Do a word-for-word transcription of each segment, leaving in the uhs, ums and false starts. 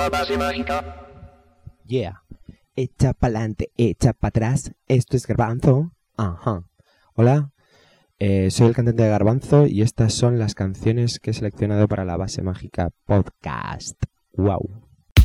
la base mágica. Yeah. Echa pa'lante, echa para atrás. Esto es Garbanzo. Ajá. Hola. Eh, soy el cantante de Garbanzo y estas son las canciones que he seleccionado para la Base Mágica Podcast. Wow.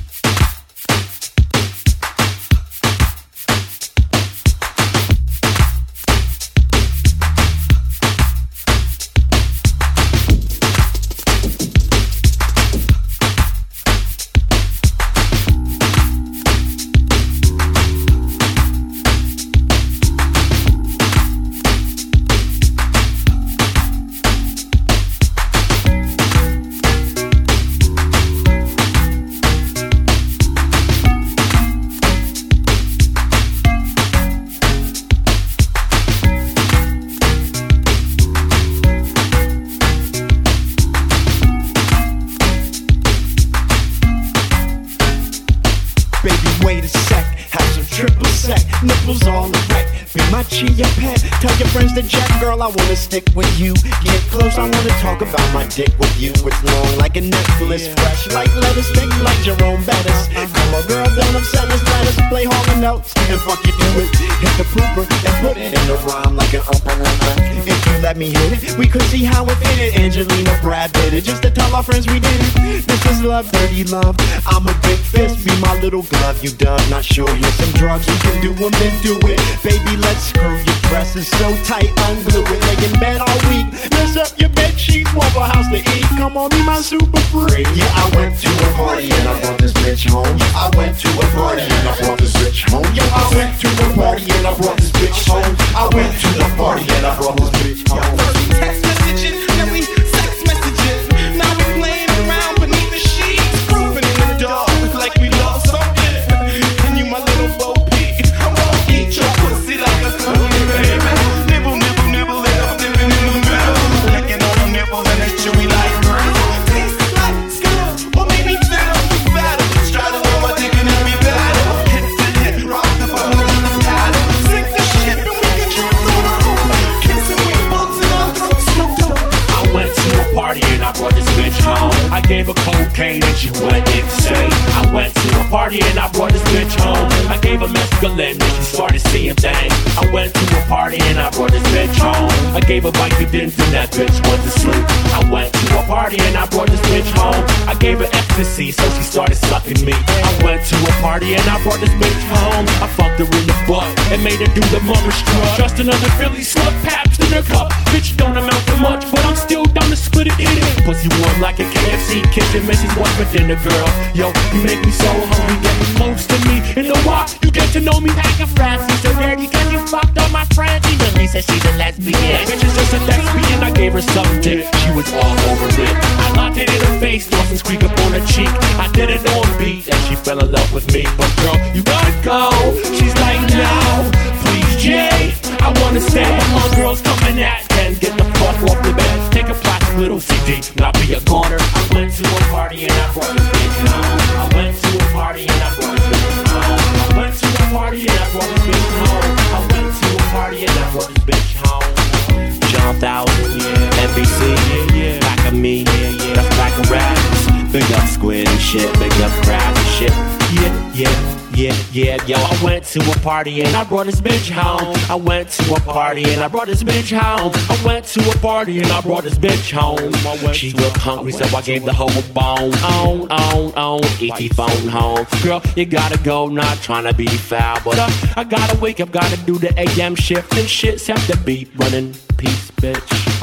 Nipples all erect, be my chia pet. Tell your friends to jack, girl, I wanna stick with you. Get close, I wanna talk about my dick with you. It's long like a necklace, fresh like lettuce, thick like Jerome Bettis. Come on, girl, don't upset us, let us play Hall and Notes and fuck you do it. Hit the pooper and put it in the rhyme like an umpa. If you let me hit it, we could see how it fitted. Angelina, Brad did it, just to tell our friends we did it. This is love, dirty love. I'm a big fist, be my little glove, you dub. Not sure, here's some drugs, we can do them, then do it. Baby, let's screw your dress is so tight, unglue it. Lay in bed all week, mess up your bed sheets, want a house to eat. Come on, be my super freak. Yeah, I went to a party and I brought this bitch home. I went to a party and I brought this bitch home. Yo, I went to a party and I brought this bitch home. I went to the party and I brought this bitch home. Text messaging, then we sex messaging. Now we playing around beneath the sheets, grooving in the dark like we love something. And you my little Bo Peep, I wanna eat your pussy like a cookie, baby. Nibble, nibble, nibble, and I'm dipping in the middle, licking on them nipples and it's chewy like bread. Tastes like Skittles, or maybe thinner, fatter. Straddle on my dick and it'll be better. Hit to hit, rock the boat on the paddle. Sink the ship and we can trip through the roof. Kissing with bugs in our throats, no dope. I went to a party and I brought this bitch home. I gave her cocaine and she went insane. I went to a party and I brought this bitch home. I gave her mescaline and she started seeing things. I went to a party and I brought this bitch home. I gave her Vicodin and that bitch went to sleep. I went to a party and I brought this bitch home. I gave her ecstasy so she started sucking me. I went to a party and I brought this bitch home. I fucked her in the butt and made her do the mother strut. Just another Philly slut, Paps in her cup. Bitch don't amount to much, but I'm still down to split it in it. Pussy warm like a K F C kitchen, Missus What's for dinner, girl. Yo, you make me so hungry, get close to me. In the walk, you get to know me. Like a friend, she's so dirty cause you fucked all my friends. Even Lisa, she's a lesbian. Bitch is just a lesbian, I gave her some dick. She was all over it. I locked it in her face, lost and squeak up on her cheek. I did it on beat and she fell in love with me. But girl, you gotta go. She's like, no, please, Jay, I wanna stay. All girls coming at and get the fuck off the bed. Take a plastic little C D, not be a goner. I went to a party and I brought this bitch home. I went to a party and I brought this bitch home. I went to a party and I brought this bitch home. I went to a party and I brought this bitch home. John Thousand, yeah, N B C, yeah, yeah. Back of me, yeah, yeah, that's back of raps. Big up Squid and shit, big up crabs and shit. Yeah, yeah. Yeah, yeah, yo, I went to a party and I brought this bitch home. I went to a party and I brought this bitch home. I went to a party and I brought this bitch home. She looked hungry, so I gave the hoe a bone. On, on, on, E T phone home. Girl, you gotta go, not trying to be foul, but uh, I gotta wake up, gotta do the A M shift and shit set the beat running. Peace, bitch.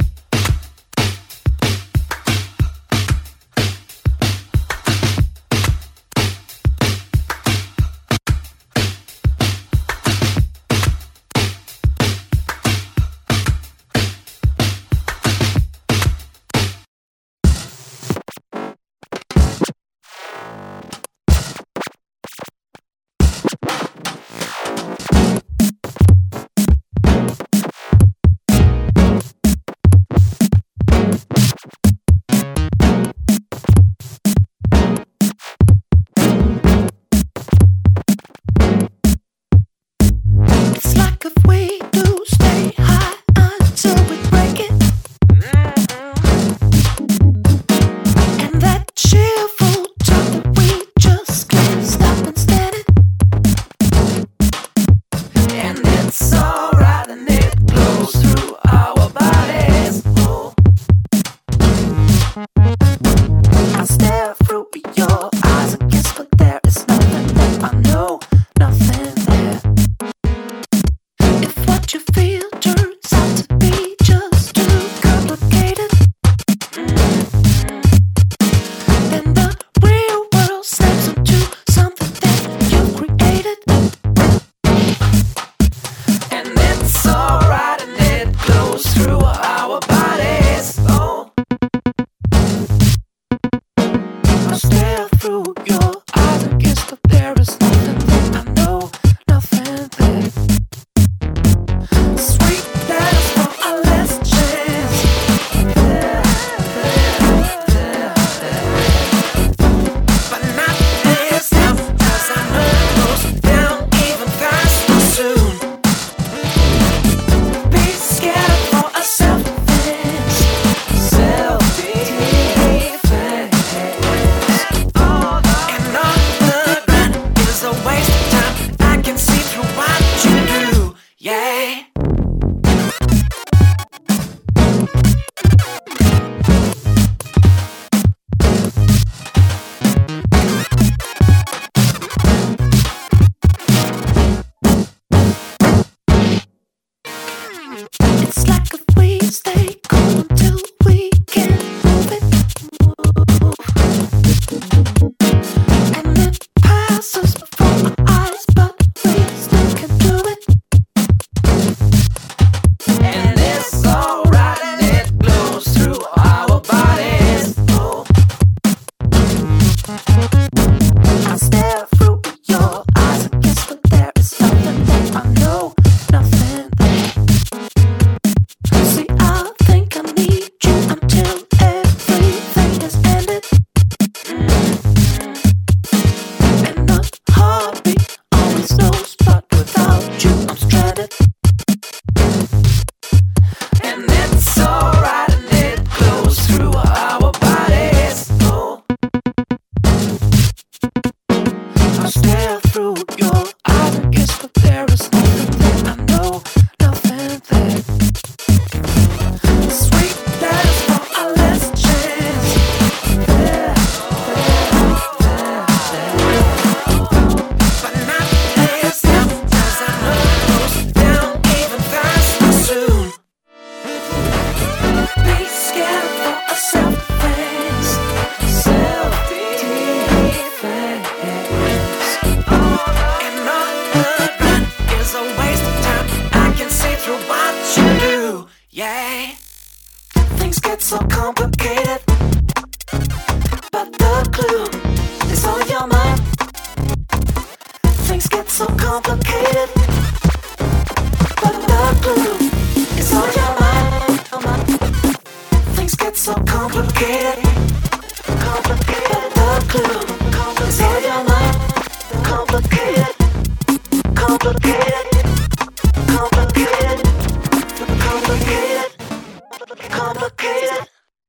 complicated. But the clue is on your mind. Things get so complicated. Complicated. The clue is on your mind. Complicated. Complicated. Complicated. Complicated. Complicated.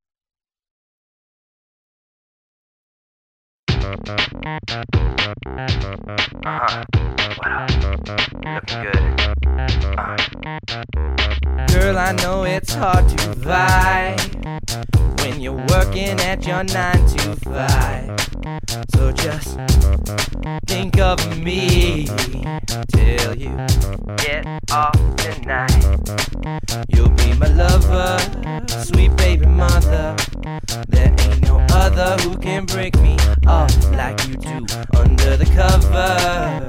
Uh-huh. What up? Looking good. Uh. Girl, I know it's hard to vibe when you're working at your nine to five. So just think of me till you get off tonight. You'll be my lover, sweet baby mother. There ain't no other who can break me off like you do under the cover.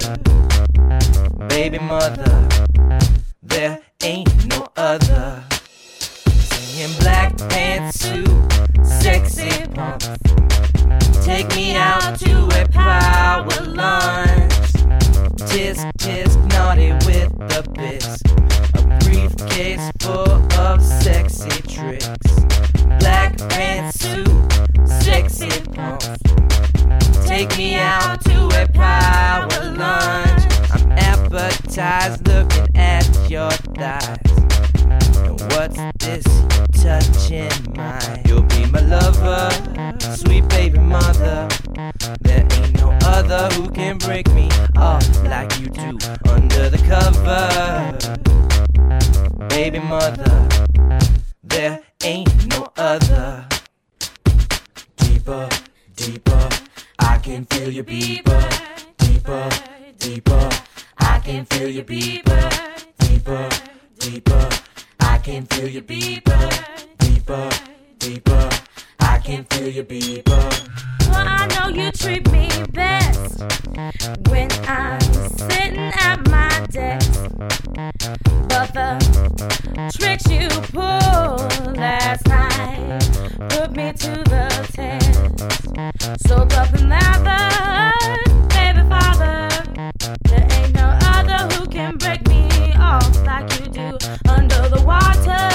Baby mother, there ain't no other. Singing black pantsuit, sexy pump. Take me out to a power lunch. Tisk, tisk, naughty with the biz. A briefcase full of sexy tricks. Black pantsuit, sexy pump. Take me out to a power lunch. I'm appetized looking at your thighs. And what's this touching mine? You'll be my lover, sweet baby mother. There ain't no other who can break me off like you do under the cover. Baby mother, there ain't no other. Deeper, deeper, I can feel your beeper. Deeper, deeper, I can feel your beeper. Deeper, deeper, I can feel your beeper. Deeper, deeper, I can feel your beeper. Well, I know you treat me best when I'm sitting at my desk. But the tricks you pulled last night put me to the test. So up in that baby father, there ain't no other who can break me off like you do under the water.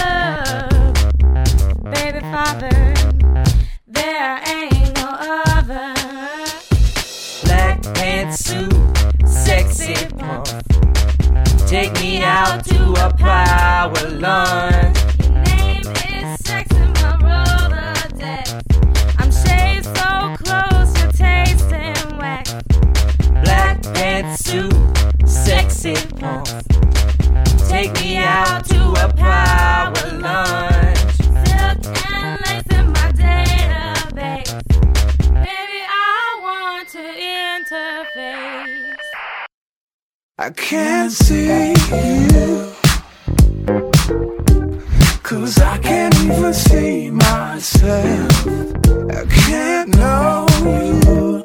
Baby father, there ain't no other. Black pantsuit, sexy pump. Take me out to a power lunch. Your name is sex in my Rolodex. I'm shaved so close, you're tasting wax. Black pantsuit, sexy pump. Take me out to a power lunch. Silk and lace in my database. Baby, I want to interface. I can't see you, 'cause I can't even see myself. I can't know you,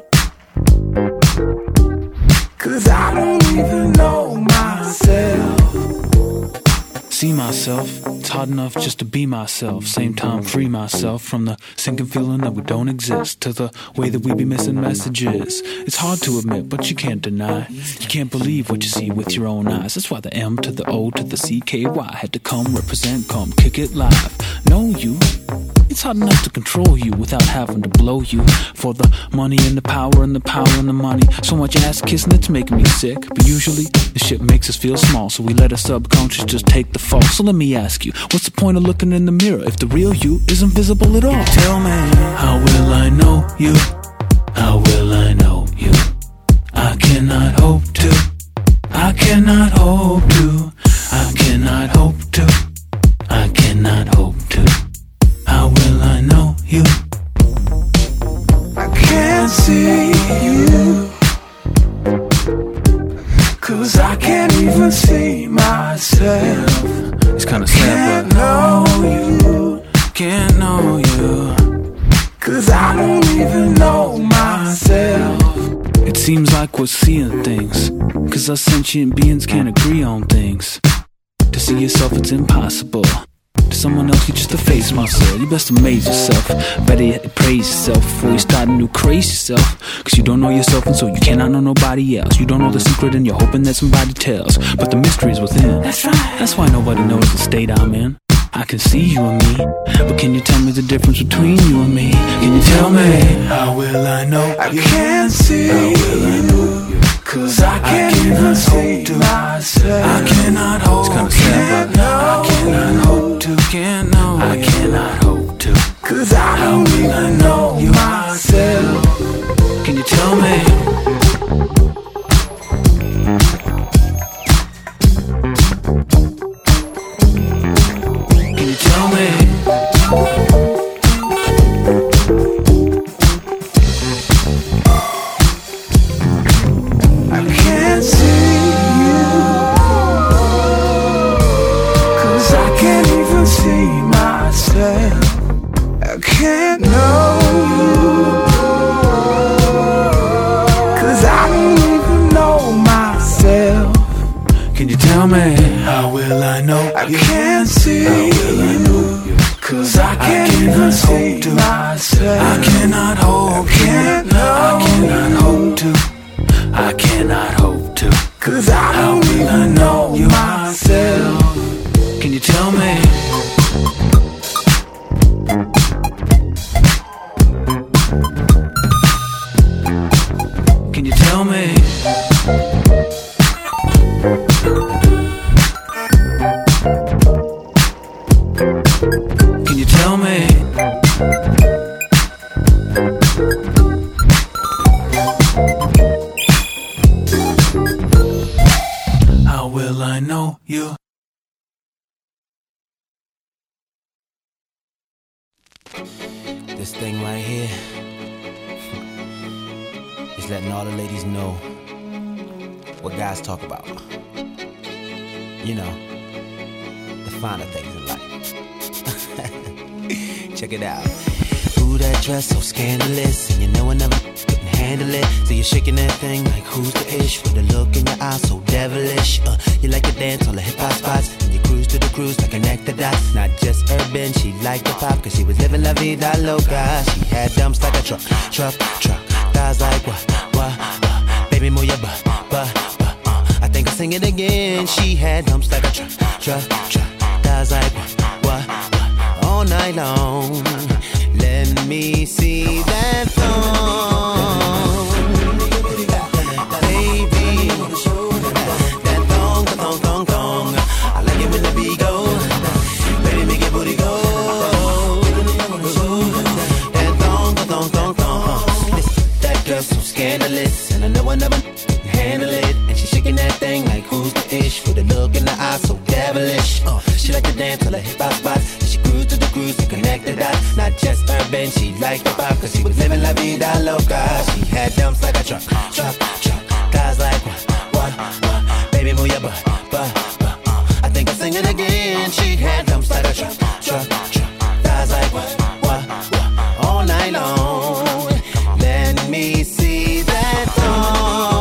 'cause I don't even know myself. See myself, it's hard enough just to be myself. Same time free myself from the sinking feeling that we don't exist, to the way that we be missing messages. It's hard to admit, but you can't deny. You can't believe what you see with your own eyes. That's why the M to the O to the C K Y had to come represent, come kick it live. Know you, it's hard enough to control you without having to blow you. For the money and the power and the power and the money. So much ass kissing, it's making me sick. But usually, the shit makes us feel small, so we let our subconscious just take the fall. So let me ask you, what's the point of looking in the mirror if the real you isn't visible at all? Tell me, how will I know you? How will I know you? I cannot hope to. I cannot hope to. I cannot hope to. I cannot hope to. How will I know you? I can't see you, 'cause I can't even see myself. It's kinda sad, Can't but know you, can't know you. 'cause I don't even know myself. It seems like we're seeing things, 'cause us sentient beings can't agree on things. To see yourself, it's impossible. To someone else, you just a face muscle. You best amaze yourself. Better yet, praise yourself before you start a new craze yourself. Cause you don't know yourself and so you cannot know nobody else. You don't know the secret and you're hoping that somebody tells. But the mystery is within. That's right. That's why nobody knows the state I'm in. I can see you and me, but can you tell me the difference between you and me? Can you tell me? How will I know? I can't see. How will I know? Cause I can't I even see myself. I cannot hope. It's kinda sad, but I cannot hope to. Can't know. I cannot hope to. Cause I don't even know myself. Can you tell me? Can you tell me? I can't see you, cause I can't even see myself. I can't know you, cause I don't even know myself. Can you tell me? How will I know? I can't see. How will I know? Cause I can't I even see to. myself. I cannot hope. I can't know. I cannot hope to. I cannot hope to. Cause I don't even know myself. Can you tell me? Can you tell me? Can you tell me? How will I know you? This thing right here is letting all the ladies know what guys talk about. You know, the finer things in life. Check it out. Ooh, that dress so scandalous, and you know I never couldn't handle it. So you're shaking that thing like who's the ish, with a look in your eyes so devilish. Uh, you like to dance on the hip hop spots, and you cruise to the cruise like connect the dots. Not just urban, she liked the pop, cause she was living la vida loca. She had dumps like a truck, truck, truck. Thighs like what, what, what. Baby, move your butt, butt, butt. Uh, I think I'll sing it again. She had dumps like a truck, truck, truck. Thighs like what, what, what. All night long. Let me see that thong, baby. That thong, the thong, thong, thong. I like it when the beat go. Baby, make your booty go. That thong, the thong, thong, thong. Listen, that girl's so scandalous, and I know I never can handle it. And she's shaking that thing like who's the ish, with a look in the eye so devilish. Uh, she like to dance till her hip hop spots. And she cruise to the cruise and connect the dots. Not just urban, she liked the pop, cause she was living la vida loca. She had dumps like a truck, truck, truck. Thighs like what, what, what. Baby, move your butt, butt, butt. Uh, I think I'll sing it again. She had dumps like a truck, truck, truck. Thighs like what, what, what. All night long. Let me see that thong.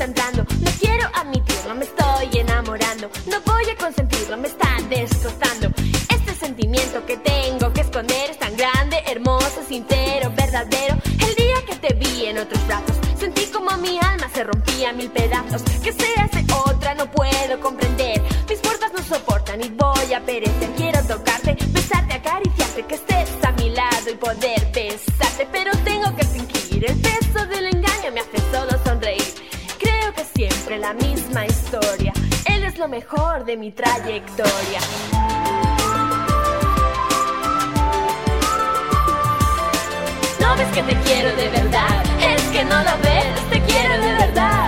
está entrando. No quiero admitirlo, me estoy enamorando. No voy a consentirlo, me está descostando. Este sentimiento que tengo que esconder es tan grande, hermoso, sincero, verdadero. El día que te vi en otros brazos, sentí como mi alma se rompía en mil pedazos. Que seas de otra no puedo comprender. Mis fuerzas no soportan y voy a perecer. Quiero tocarte, besarte, acariciarte, que estés a mi lado y poder besarte. Pero tengo que fingir, el peso del engaño me hace solo sonreír. Creo que siempre la misma historia. Él es lo mejor de mi trayectoria. No ves que te quiero de verdad, es que no lo ves, te quiero de verdad.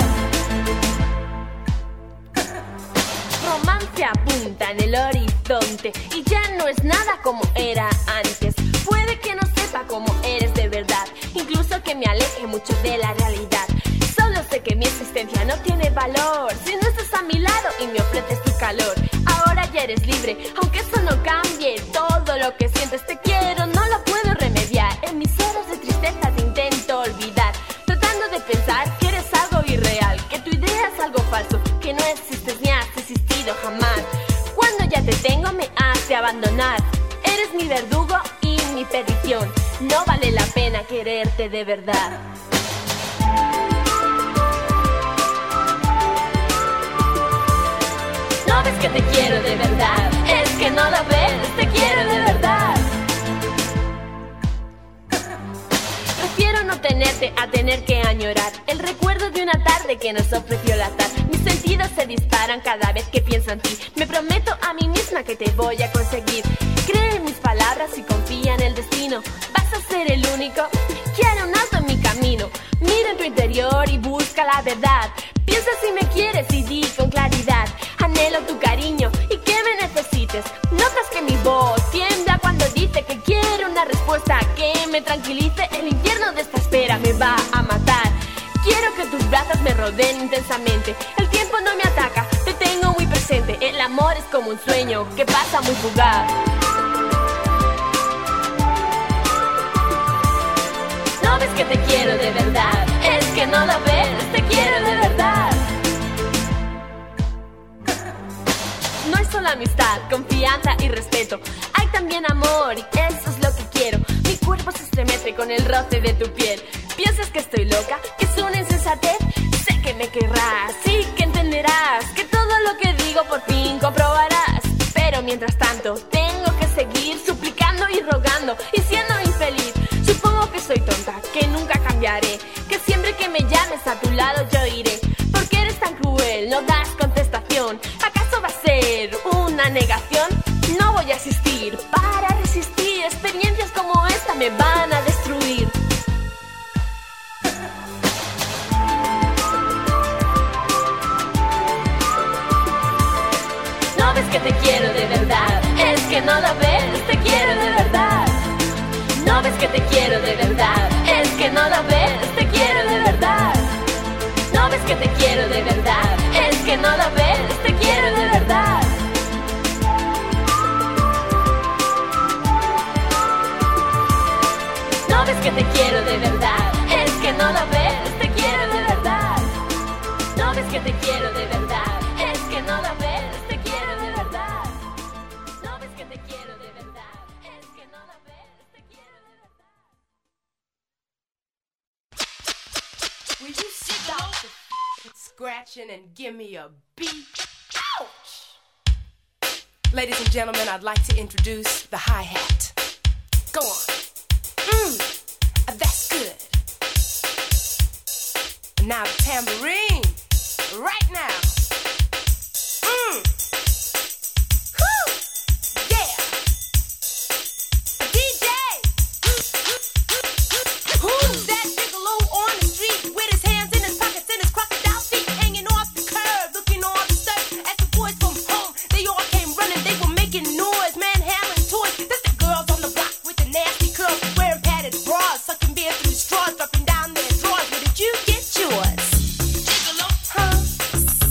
Romance apunta en el horizonte y ya no es nada como era antes. Puede que no sepa cómo eres de verdad, incluso que me aleje mucho de la realidad. Solo sé que mi existencia no tiene valor si no estás a mi lado y me ofreces tu calor. Ahora ya eres libre, aunque eso no cambie. Todo lo que sientes te quiero, no lo puedo remediar. En mis horas de tristeza te intento olvidar, tratando de pensar que eres algo irreal, que tu idea es algo falso, que no existes ni has existido jamás. Cuando ya te tengo me hace abandonar. Eres mi verdugo y mi perdición. No vale la pena quererte de verdad. No ves que te quiero de verdad, es que no lo ves, te quiero de verdad. Prefiero no tenerte a tener que añorar el recuerdo de una tarde que nos ofreció el azar. Mis sentidos se disparan cada vez que pienso en ti. Me prometo a mí misma que te voy a conseguir. Cree en mis palabras y confía en el destino. Vas a ser el único que hará un alto en mi camino. Mira en tu interior y busca la verdad. Piensa si me quieres y di con claridad. Anhelo tu cariño y que me necesites. Notas que mi voz tiembla cuando dice que quiero una respuesta que me tranquilice. El infierno de esta espera me va a matar. Quiero que tus brazos me rodeen intensamente. El tiempo no me ataca, te tengo muy presente. El amor es como un sueño que pasa muy fugaz. No ves que te quiero de verdad, es que no lo ves, te quiero de verdad. No es solo amistad, confianza y respeto. Hay también amor y eso es lo que quiero. Mi cuerpo se estremece con el roce de tu piel. ¿Piensas que estoy loca? ¿Que es una insensatez? Sé que me querrás, sí que entenderás, que todo lo que digo por fin comprobarás. Pero mientras tanto tengo que seguir suplicando y rogando y siendo infeliz. Supongo que soy tonta, que nunca cambiaré, que siempre que me llames a tu lado yo iré. Porque eres tan cruel, no das contestación. ¿Acaso va a ser una negación? No voy a asistir para resistir. Experiencias como esta me van a destruir. No ves que te quiero de verdad, es que no lo ves, te quiero de verdad. No ves que te quiero de verdad, es que no lo ves, te quiero de verdad. No ves que te quiero de verdad, es que no lo ves, te quiero de verdad. No ves que te quiero de verdad, es que no lo ves, te quiero de verdad. No ves que te quiero de verdad, es que no lo ves, te quiero de verdad. No ves que te quiero de verdad, es que no lo ves, te quiero de verdad. Will you stop scratching and give me a beat? Ouch! Ladies and gentlemen, I'd like to introduce the hi-hat. Go on. Mmm, that's good. Now the tambourine, right now. Mmm. Whoo! Yeah. D J! Who's that gigolo on the street with his hands in his pockets and his crocodile feet hanging off the curb, looking all disturbed as the boys from home? They all came running, they were making noise, manhandling toys. That's the girls on the block with the nasty curls, wearing padded bras, sucking beer through straws, dropping down their drawers. Where did you get yours? Gigolo, huh?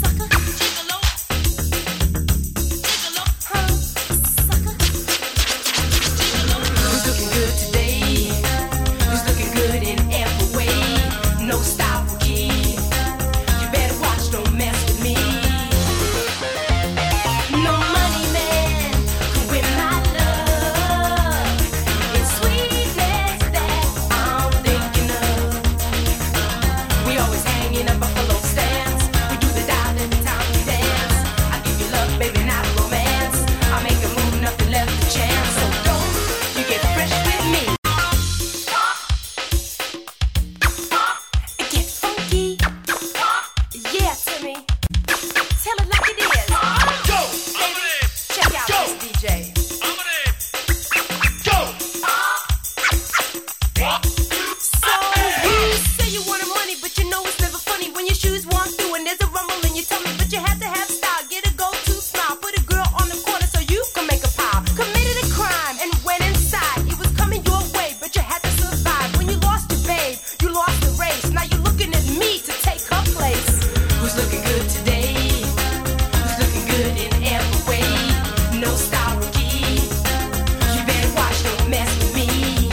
Who's looking good today? Who's looking good in every way? No style rookie. You better watch, don't mess with me.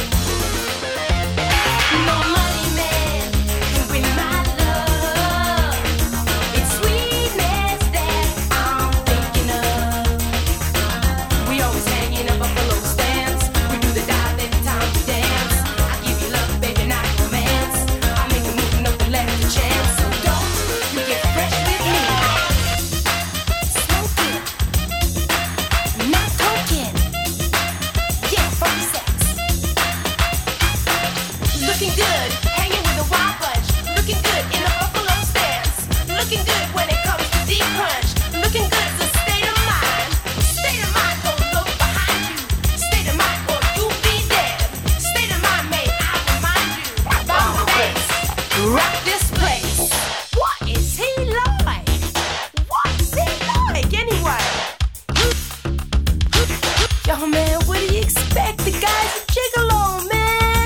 No money man can win my love. It's sweetness that I'm thinking of. We always hanging up buffalo stands. We do the dive every time we dance. I give you love, baby, not romance. I make a move, nothing left to chance. So don't you get fresh with me. Smoking, not coking. Yeah, funky sex. Looking good, hanging with a wild bunch. Looking good in a buffalo stance. Looking good when it comes to deep crunch. Looking good is a state of mind. State of mind, don't look behind you. State of mind, or you'll be dead. State of mind, may I remind you. Bounce the bass, rock this place. What is he like? What's he like anyway? Yo, man, what do you expect? The guy's a gigolo, man.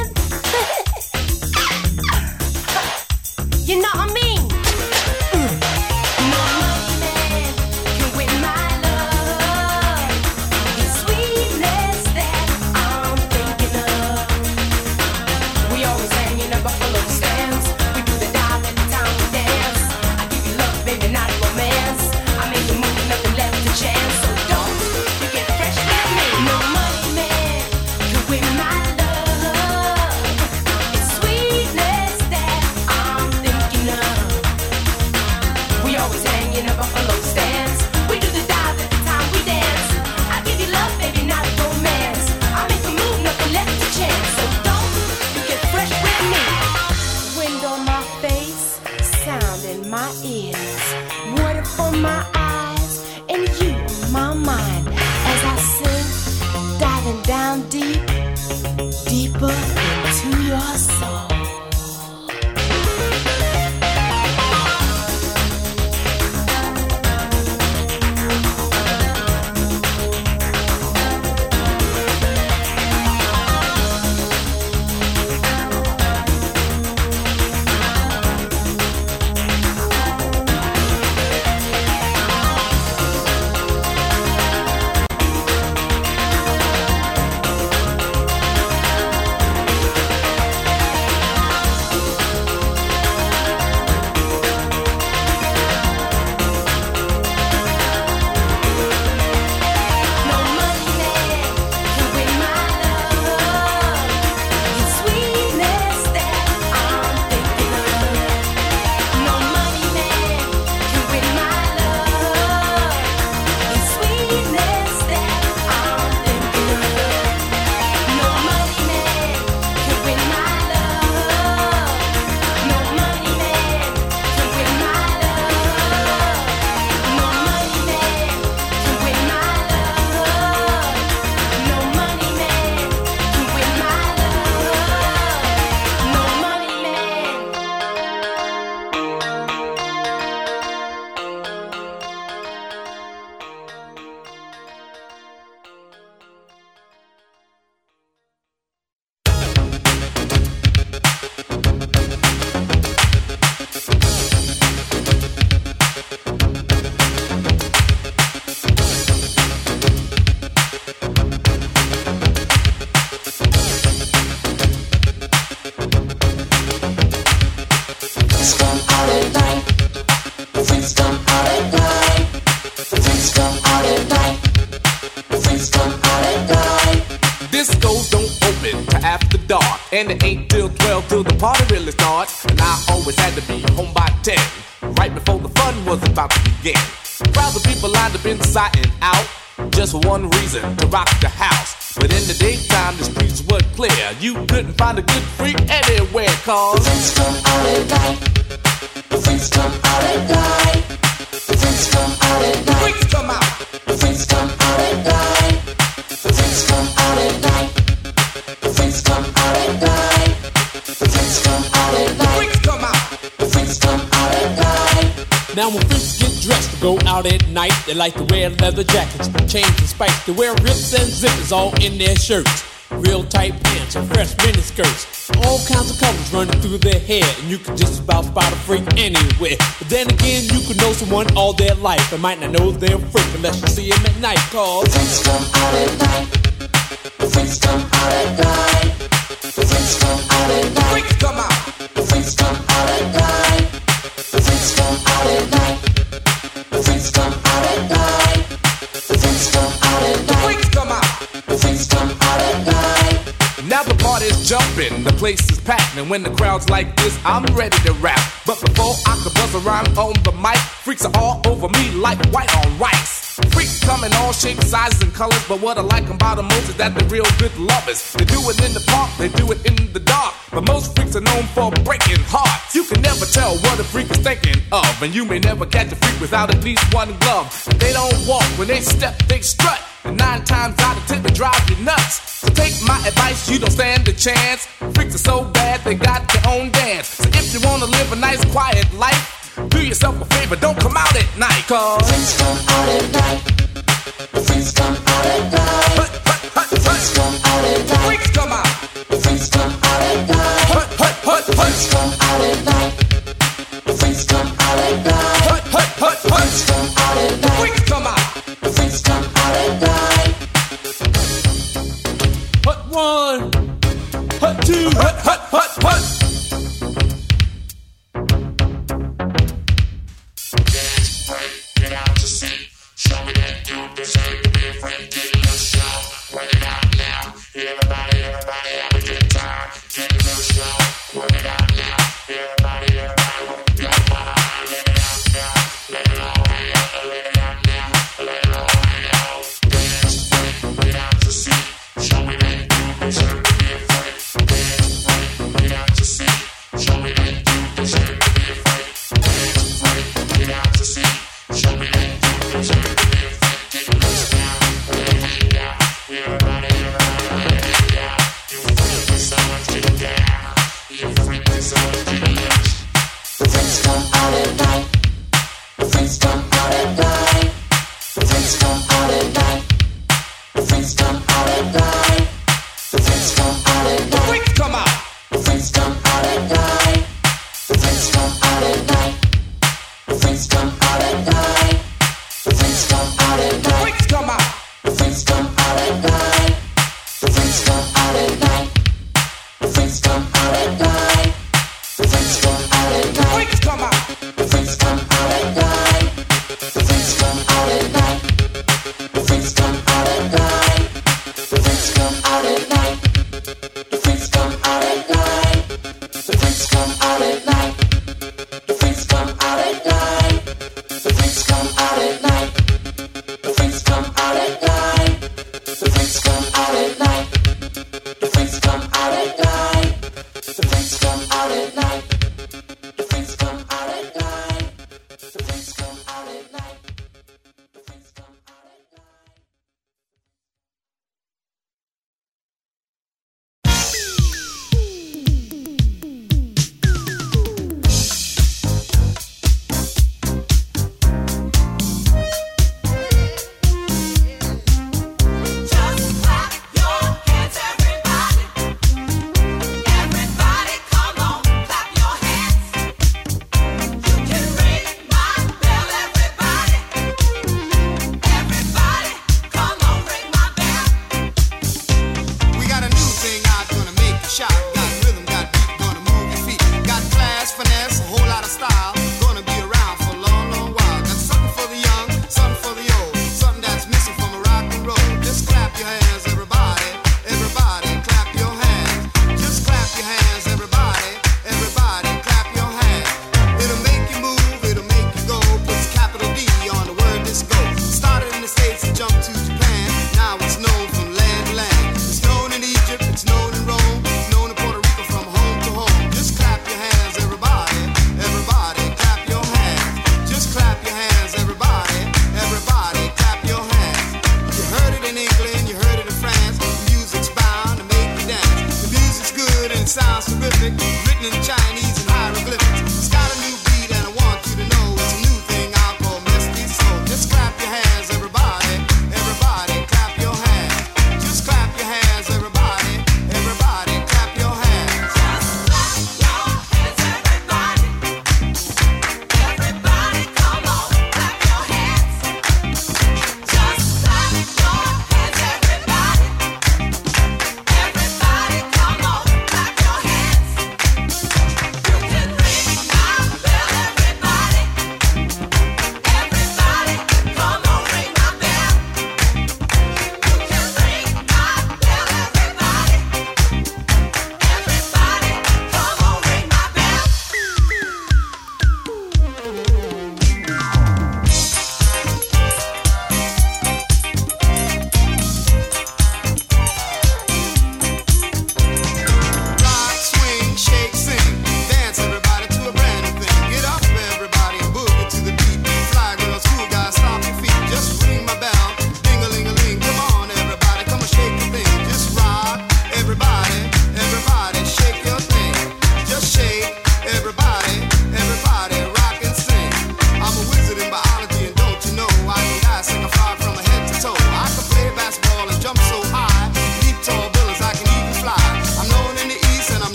You know what I mean? No money man can win my love. It's sweetness that I'm thinking of. We always hanging up buffalo stands. We do the dive every time we dance. I give you love, baby, not romance. I make you move, nothing left to chance. So don't you get fresh with me. No money man can win my love. It's sweetness that I'm thinking of. We always hanging up buffalo stands. We do the dive every time we dance. I give you love, baby, not romance. I make a move, nothing left to chance. So don't you get fresh with me. Wind on my face, sound in my ears, water for my eyes, and you on my mind. As I sing, diving down deep, deeper into your soul. No money man can win my love. It's sweetness that I'm thinking of. No money man can win my love. It's sweetness that I'm thinking of. No money man can win my love. No money man can win my love. No money man can win my love. No money man can win my love. No money man. Friends come out at night. Friends come out at night. Friends come out at night. Friends come out at night. Discos don't open till after dark, and it ain't till twelve till the party really starts. And I always had to be home by ten, right before the fun was about to begin. Crowds of people lined up inside and out, just for one reason, to rock the house. But in the daytime, the streets were clear. You couldn't find a good freak anywhere, cause Friends come out at night. Friends come out at night. Friends come out at night. freaks come out. Friends come out at night. Friends come out at night. Friends come out at night. Friends come out at night. Freaks come out. Friends come out at night. Now when freaks get dressed to go out at night, they like to wear leather jackets, chains and spikes. They wear rips and zippers all in their shirts. real tight pants and fresh mini skirts. All kinds of colors running through their hair, and you could just about spot a freak anywhere. But then again, you could know someone all their life and might not know they're a freak unless you see them at night. Cause the freaks come out at night. The freaks come out at night. The freaks come out at night. Freaks come out. The freaks come out at night. The freaks come out at night. The freaks come out at night. The freaks come out at night. Freaks come out. The freaks come out at night. Now the party's jumping, the place is packed, and when the crowd's like this, I'm ready to rap. But before I could buzz a rhyme on the mic, freaks are all over me like white on rice. Freaks come in all shapes, sizes, and colors, but what I like about them most is that they're real good lovers. They do it in the park, they do it in the dark, but most freaks are known for breaking hearts. You can never tell what a freak is thinking of, and you may never catch a freak without at least one glove. They don't walk, when they step, they strut, and nine times out of ten they drive you nuts. So take my advice, you don't stand a chance. Freaks are so bad, they got their own dance. So if you wanna live a nice, quiet life, do yourself a favor, don't come out at night. Cause the freaks come out at night. The freaks come out at night. Hut, hut, hut, the freaks come out at night. Freaks come out. The freaks come out at night. Hut, hut, hut, the freaks come out at night. The freaks come out at night. Hut, hut, hut, the freaks come out at night. Freaks come out. The freaks come out at night. hut one, hut two, hut, hut, hut, hut. Get out to sea. Show me that you deserve to be afraid. Get a little show. Work it out now. Everybody, everybody have a good time. Get a little show. Work it out now. Everybody, everybody have a good time. Let it out now. Let it all hang out. Let it out now. Let it all hang out. Dance, get out to sea. Show me that you deserve to be afraid. Dance, get out to sea. Show me that you deserve to be afraid. Dance, get out to sea. Show me that you deserve to be afraid. Get loose now, let it hang out. Everybody, everybody, let it hang out. You freak is so much to down. You freak is so much to loose. The freaks come out at night. The freaks come out at night. The freaks come out at night. The freaks come out at night. The freaks come out at night. Freaks come out. The freaks come out at night. The freaks come out at night. The freaks come out at night. The freaks come out at night. Freaks come out. The freaks come out at night. The freaks come out at night. The freaks come out at night. The freaks come out at night. Freaks come out. The freaks come out at night. The freaks come out at night. The freaks come out at night. The freaks come out at night. The freaks come out at night. The freaks come out at night. The freaks come out at night. The freaks come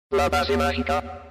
La base mágica.